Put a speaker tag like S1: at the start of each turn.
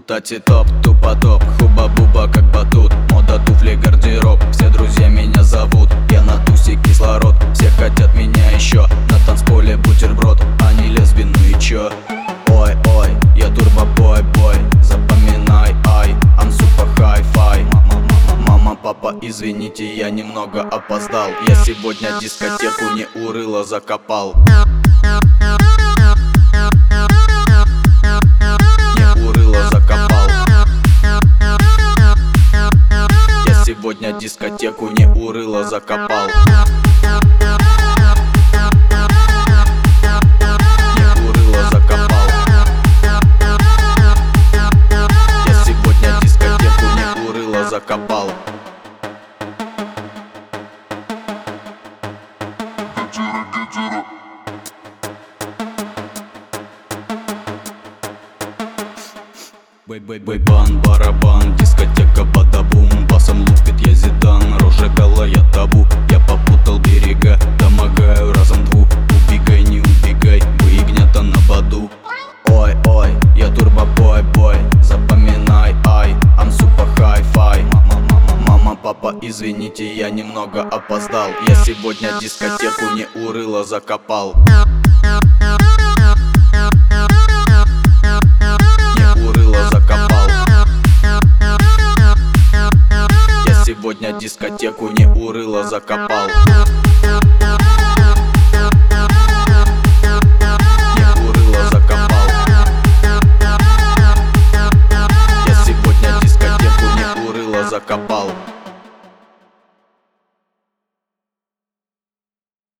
S1: Тати топ, тупо топ, хуба-буба как батут. Мода, туфли, гардероб, все друзья меня зовут. Я на тусе кислород, все хотят меня еще. На танцполе бутерброд, они лесбиян, ну и чё? Ой-ой, я турбо-бой-бой, запоминай, ай, I'm super hi-fi. Мама, папа, извините, я немного опоздал. Я сегодня дискотеку не урыло закопал. Сегодня дискотеку не урыло закопал. Не урыло закопал. Я сегодня дискотеку не урыло закопал. Бэй-бэй-бэй-бан, барабан, дискотека бадабум. Басом лупит я Зидан, рожа белая табу. Я попутал берега, домогаю разом двух. Убегай, не убегай, выягнята на баду. Ой-ой, я турбо-бой-бой, запоминай, ай, I'm super hi-fi. Мама, папа, извините, я немного опоздал. Я сегодня дискотеку не урыло закопал. Сегодня дискотеку не урыло закопал.